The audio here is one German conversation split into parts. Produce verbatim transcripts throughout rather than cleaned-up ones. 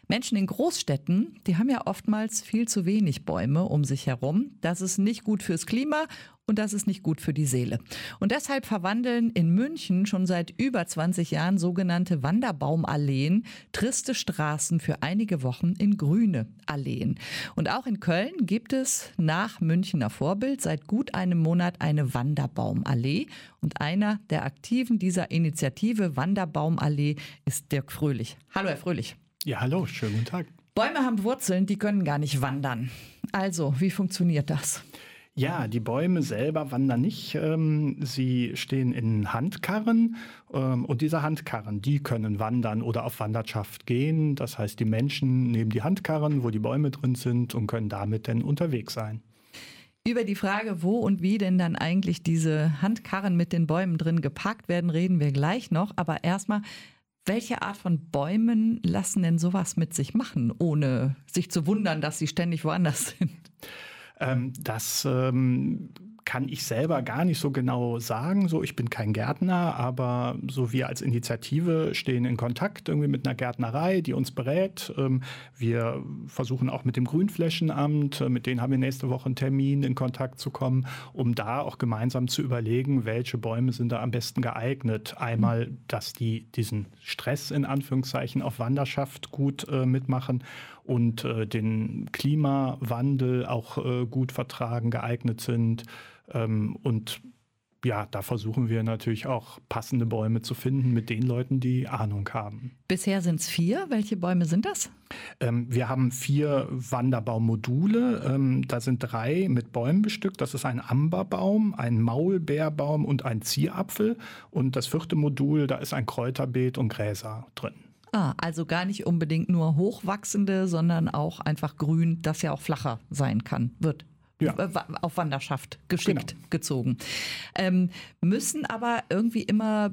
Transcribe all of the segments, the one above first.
Menschen in Großstädten, die haben ja oftmals viel zu wenig Bäume um sich herum. Das ist nicht gut fürs Klima und das ist nicht gut für die Seele. Und deshalb verwandeln in München schon seit über zwanzig Jahren sogenannte Wanderbaumalleen triste Straßen für einige Wochen in grüne Alleen. Und auch in Köln gibt es nach Münchner Vorbild seit gut einem Monat eine Wanderbaumallee. Und einer der Aktiven dieser Initiative Wanderbaumallee ist Dirk Fröhlich. Hallo, Herr Fröhlich. Ja, hallo, schönen guten Tag. Bäume haben Wurzeln, die können gar nicht wandern. Also, wie funktioniert das? Ja, die Bäume selber wandern nicht. Ähm, sie stehen in Handkarren ähm, und diese Handkarren, die können wandern oder auf Wanderschaft gehen. Das heißt, die Menschen nehmen die Handkarren, wo die Bäume drin sind und können damit dann unterwegs sein. Über die Frage, wo und wie denn dann eigentlich diese Handkarren mit den Bäumen drin geparkt werden, reden wir gleich noch. Aber erstmal, welche Art von Bäumen lassen denn sowas mit sich machen, ohne sich zu wundern, dass sie ständig woanders sind? Ähm, das ähm, kann ich selber gar nicht so genau sagen. So, ich bin kein Gärtner, aber so wir als Initiative stehen in Kontakt irgendwie mit einer Gärtnerei, die uns berät. Ähm, wir versuchen auch mit dem Grünflächenamt, mit denen haben wir nächste Woche einen Termin, in Kontakt zu kommen, um da auch gemeinsam zu überlegen, welche Bäume sind da am besten geeignet. Einmal, dass die diesen Stress in Anführungszeichen auf Wanderschaft gut äh, mitmachen und äh, den Klimawandel auch äh, gut vertragen, geeignet sind. Ähm, und ja, da versuchen wir natürlich auch passende Bäume zu finden mit den Leuten, die Ahnung haben. Bisher sind es vier. Welche Bäume sind das? Ähm, wir haben vier Wanderbaumodule. Ähm, da sind drei mit Bäumen bestückt. Das ist ein Amberbaum, ein Maulbeerbaum und ein Zierapfel. Und das vierte Modul, da ist ein Kräuterbeet und Gräser drin. Ah, also gar nicht unbedingt nur hochwachsende, sondern auch einfach grün, das ja auch flacher sein kann, wird. Ja. Auf Wanderschaft geschickt genau. gezogen. Ähm, müssen aber irgendwie immer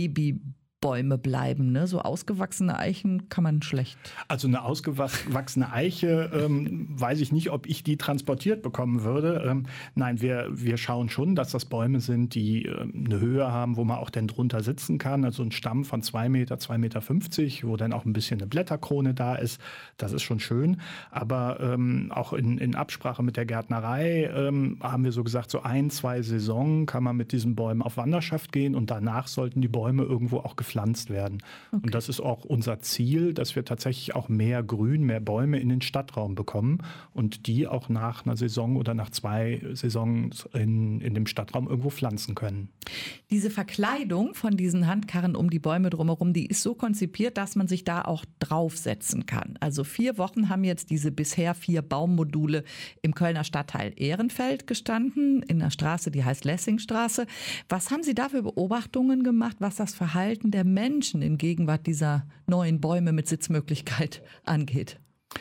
Babybäume bleiben, ne? So ausgewachsene Eichen kann man schlecht. Also eine ausgewachsene Eiche, ähm, weiß ich nicht, ob ich die transportiert bekommen würde. Ähm, nein, wir, wir schauen schon, dass das Bäume sind, die äh, eine Höhe haben, wo man auch dann drunter sitzen kann. Also ein Stamm von zwei Meter, zwei Meter fünfzig, wo dann auch ein bisschen eine Blätterkrone da ist. Das ist schon schön. Aber ähm, auch in, in Absprache mit der Gärtnerei ähm, haben wir so gesagt, so ein, zwei Saison kann man mit diesen Bäumen auf Wanderschaft gehen und danach sollten die Bäume irgendwo auch gepflanzt werden. Okay. Und das ist auch unser Ziel, dass wir tatsächlich auch mehr Grün, mehr Bäume in den Stadtraum bekommen und die auch nach einer Saison oder nach zwei Saisons in, in dem Stadtraum irgendwo pflanzen können. Diese Verkleidung von diesen Handkarren um die Bäume drumherum, die ist so konzipiert, dass man sich da auch draufsetzen kann. Also vier Wochen haben jetzt diese bisher vier Baummodule im Kölner Stadtteil Ehrenfeld gestanden, in einer Straße, die heißt Lessingstraße. Was haben Sie da für Beobachtungen gemacht, was das Verhalten der Menschen in Gegenwart dieser neuen Bäume mit Sitzmöglichkeit angeht?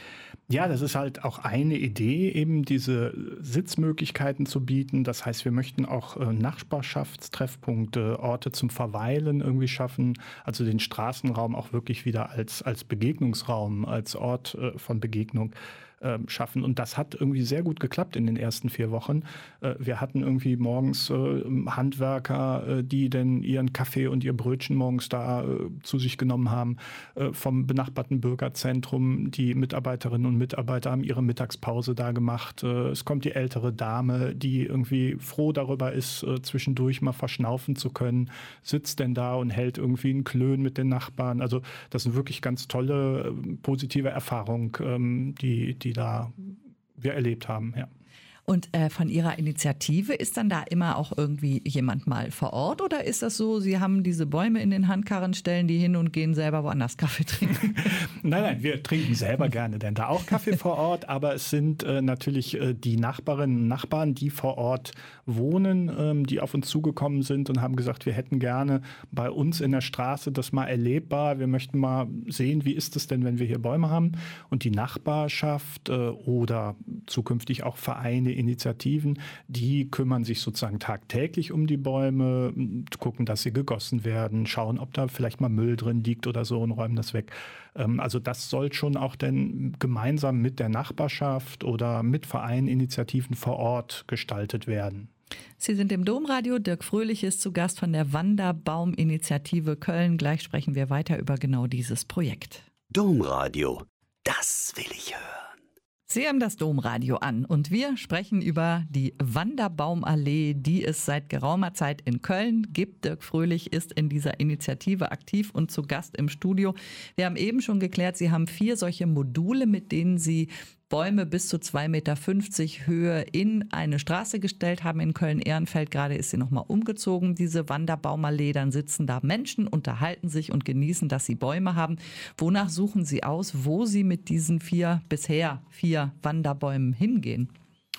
Ja, das ist halt auch eine Idee, eben diese Sitzmöglichkeiten zu bieten. Das heißt, wir möchten auch äh, Nachbarschaftstreffpunkte, Orte zum Verweilen irgendwie schaffen. Also den Straßenraum auch wirklich wieder als, als Begegnungsraum, als Ort äh, von Begegnung äh, schaffen. Und das hat irgendwie sehr gut geklappt in den ersten vier Wochen. Äh, wir hatten irgendwie morgens äh, Handwerker, äh, die denn ihren Kaffee und ihr Brötchen morgens da äh, zu sich genommen haben. Äh, vom benachbarten Bürgerzentrum, die Mitarbeiterinnen und Mitarbeiter haben ihre Mittagspause da gemacht. Es kommt die ältere Dame, die irgendwie froh darüber ist, zwischendurch mal verschnaufen zu können, sitzt denn da und hält irgendwie einen Klön mit den Nachbarn. Also das sind wirklich ganz tolle, positive Erfahrungen, die, die da wir erlebt haben, ja. Und äh, von Ihrer Initiative ist dann da immer auch irgendwie jemand mal vor Ort? Oder ist das so, Sie haben diese Bäume in den Handkarren, stellen die hin und gehen selber woanders Kaffee trinken? Nein, nein, wir trinken selber gerne denn da auch Kaffee vor Ort. Aber es sind äh, natürlich äh, die Nachbarinnen und Nachbarn, die vor Ort wohnen, ähm, die auf uns zugekommen sind und haben gesagt, wir hätten gerne bei uns in der Straße das mal erlebbar. Wir möchten mal sehen, wie ist es denn, wenn wir hier Bäume haben. Und die Nachbarschaft äh, oder zukünftig auch Vereine, Initiativen, die kümmern sich sozusagen tagtäglich um die Bäume, gucken, dass sie gegossen werden, schauen, ob da vielleicht mal Müll drin liegt oder so und räumen das weg. Also das soll schon auch dann gemeinsam mit der Nachbarschaft oder mit Vereinen, Initiativen vor Ort gestaltet werden. Sie sind im Domradio. Dirk Fröhlich ist zu Gast von der Wanderbauminitiative Köln. Gleich sprechen wir weiter über genau dieses Projekt. Domradio. das will ich hören. Sie haben das Domradio an und wir sprechen über die Wanderbaumallee, die es seit geraumer Zeit in Köln gibt. Dirk Fröhlich ist in dieser Initiative aktiv und zu Gast im Studio. Wir haben eben schon geklärt, Sie haben vier solche Module, mit denen Sie Bäume bis zu zwei Komma fünfzig Meter Höhe in eine Straße gestellt haben in Köln-Ehrenfeld. Gerade ist sie nochmal umgezogen, diese Wanderbaumallee. Dann sitzen da Menschen, unterhalten sich und genießen, dass sie Bäume haben. Wonach suchen Sie aus, wo Sie mit diesen vier, bisher vier Wanderbäumen hingehen?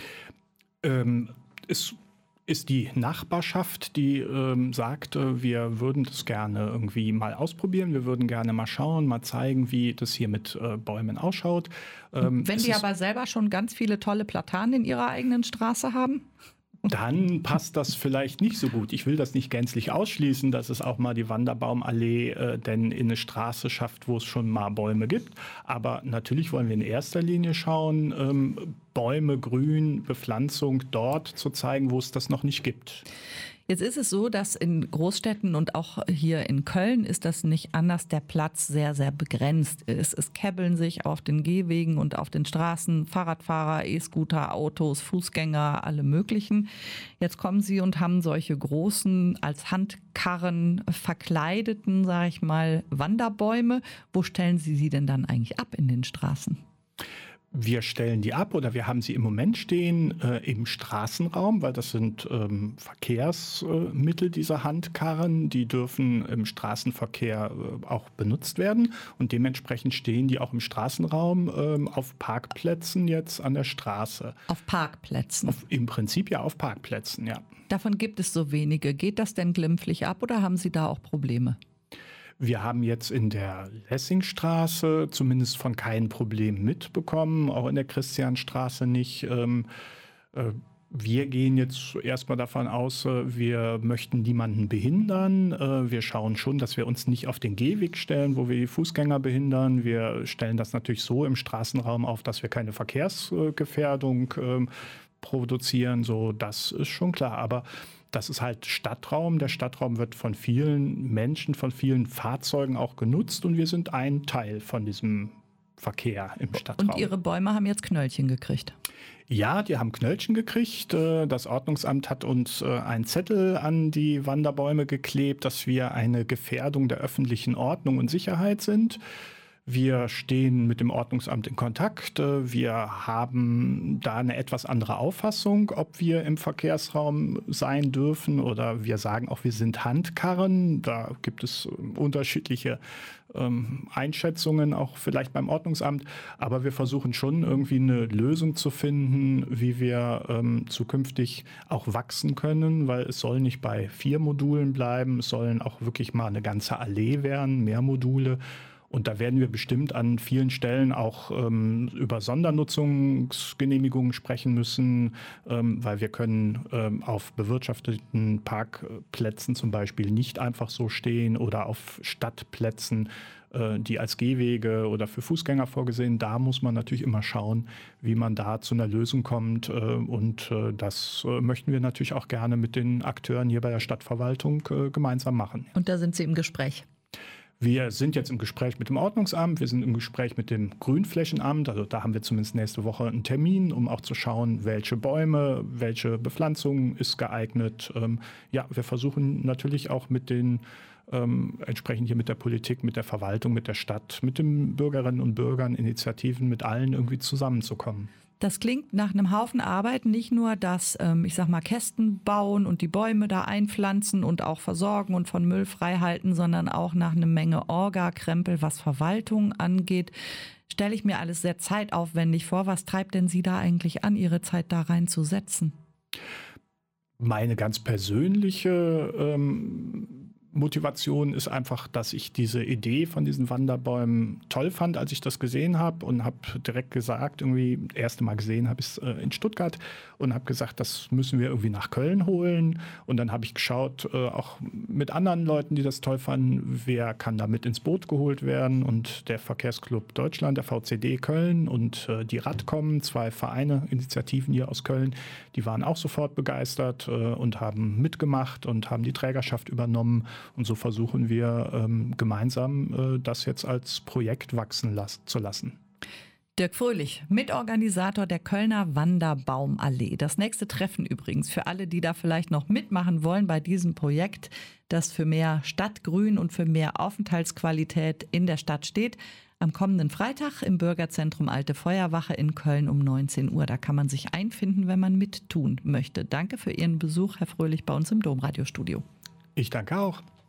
Ähm, es ist die Nachbarschaft, die ähm, sagt, äh, wir würden das gerne irgendwie mal ausprobieren. Wir würden gerne mal schauen, mal zeigen, wie das hier mit äh, Bäumen ausschaut. Ähm, Wenn die aber selber schon ganz viele tolle Platanen in ihrer eigenen Straße haben? Dann passt das vielleicht nicht so gut. Ich will das nicht gänzlich ausschließen, dass es auch mal die Wanderbaumallee äh, denn in eine Straße schafft, wo es schon mal Bäume gibt. Aber natürlich wollen wir in erster Linie schauen, ähm, Bäume, Grün, Bepflanzung dort zu zeigen, wo es das noch nicht gibt. Jetzt ist es so, dass in Großstädten und auch hier in Köln ist das nicht anders, der Platz sehr, sehr begrenzt ist. Es käbbeln sich auf den Gehwegen und auf den Straßen Fahrradfahrer, E-Scooter, Autos, Fußgänger, alle möglichen. Jetzt kommen Sie und haben solche großen, als Handkarren verkleideten, sage ich mal, Wanderbäume. Wo stellen Sie sie denn dann eigentlich ab in den Straßen? Wir stellen die ab oder wir haben sie im Moment stehen äh, im Straßenraum, weil das sind ähm, Verkehrsmittel, äh, dieser Handkarren. Die dürfen im Straßenverkehr äh, auch benutzt werden und dementsprechend stehen die auch im Straßenraum äh, auf Parkplätzen jetzt an der Straße. Auf Parkplätzen? Auf, Im Prinzip ja auf Parkplätzen, ja. Davon gibt es so wenige. Geht das denn glimpflich ab oder haben Sie da auch Probleme? Wir haben jetzt in der Lessingstraße zumindest von keinem Problem mitbekommen, auch in der Christianstraße nicht. Ähm, äh, wir gehen jetzt erstmal davon aus, äh, wir möchten niemanden behindern. Äh, wir schauen schon, dass wir uns nicht auf den Gehweg stellen, wo wir die Fußgänger behindern. Wir stellen das natürlich so im Straßenraum auf, dass wir keine Verkehrsgefährdung äh, produzieren. So, das ist schon klar. Aber das ist halt Stadtraum. Der Stadtraum wird von vielen Menschen, von vielen Fahrzeugen auch genutzt und wir sind ein Teil von diesem Verkehr im Stadtraum. Und Ihre Bäume haben jetzt Knöllchen gekriegt? Ja, die haben Knöllchen gekriegt. Das Ordnungsamt hat uns einen Zettel an die Wanderbäume geklebt, dass wir eine Gefährdung der öffentlichen Ordnung und Sicherheit sind. Wir stehen mit dem Ordnungsamt in Kontakt. Wir haben da eine etwas andere Auffassung, ob wir im Verkehrsraum sein dürfen oder wir sagen auch, wir sind Handkarren. Da gibt es unterschiedliche ähm, Einschätzungen, auch vielleicht beim Ordnungsamt. Aber wir versuchen schon irgendwie eine Lösung zu finden, wie wir ähm, zukünftig auch wachsen können, weil es soll nicht bei vier Modulen bleiben. Es sollen auch wirklich mal eine ganze Allee werden, mehr Module. Und da werden wir bestimmt an vielen Stellen auch ähm, über Sondernutzungsgenehmigungen sprechen müssen, ähm, weil wir können ähm, auf bewirtschafteten Parkplätzen zum Beispiel nicht einfach so stehen oder auf Stadtplätzen, äh, die als Gehwege oder für Fußgänger vorgesehen. Da muss man natürlich immer schauen, wie man da zu einer Lösung kommt. Äh, und äh, das äh, möchten wir natürlich auch gerne mit den Akteuren hier bei der Stadtverwaltung äh, gemeinsam machen. Und da sind Sie im Gespräch? Wir sind jetzt im Gespräch mit dem Ordnungsamt, wir sind im Gespräch mit dem Grünflächenamt, also da haben wir zumindest nächste Woche einen Termin, um auch zu schauen, welche Bäume, welche Bepflanzung ist geeignet. Ähm, ja, wir versuchen natürlich auch mit den ähm, entsprechend hier mit der Politik, mit der Verwaltung, mit der Stadt, mit den Bürgerinnen und Bürgern, Initiativen, mit allen irgendwie zusammenzukommen. Das klingt nach einem Haufen Arbeit, nicht nur das, ähm, ich sag mal, Kästen bauen und die Bäume da einpflanzen und auch versorgen und von Müll frei halten, sondern auch nach einer Menge Orga-Krempel, was Verwaltung angeht. Stelle ich mir alles sehr zeitaufwendig vor. Was treibt denn Sie da eigentlich an, Ihre Zeit da reinzusetzen? Meine ganz persönliche ähm Motivation ist einfach, dass ich diese Idee von diesen Wanderbäumen toll fand, als ich das gesehen habe und habe direkt gesagt, irgendwie, das erste Mal gesehen habe ich es äh, in Stuttgart und habe gesagt, das müssen wir irgendwie nach Köln holen. Und dann habe ich geschaut, äh, auch mit anderen Leuten, die das toll fanden, wer kann da mit ins Boot geholt werden. Und der Verkehrsclub Deutschland, der V C D Köln und äh, die Radcom, zwei Vereine, Initiativen hier aus Köln, die waren auch sofort begeistert äh, und haben mitgemacht und haben die Trägerschaft übernommen. Und so versuchen wir ähm, gemeinsam äh, das jetzt als Projekt wachsen las- zu lassen. Dirk Fröhlich, Mitorganisator der Kölner Wanderbaumallee. Das nächste Treffen übrigens für alle, die da vielleicht noch mitmachen wollen bei diesem Projekt, das für mehr Stadtgrün und für mehr Aufenthaltsqualität in der Stadt steht. Am kommenden Freitag im Bürgerzentrum Alte Feuerwache in Köln um neunzehn Uhr. Da kann man sich einfinden, wenn man mittun möchte. Danke für Ihren Besuch, Herr Fröhlich, bei uns im Domradiostudio. Ich danke auch.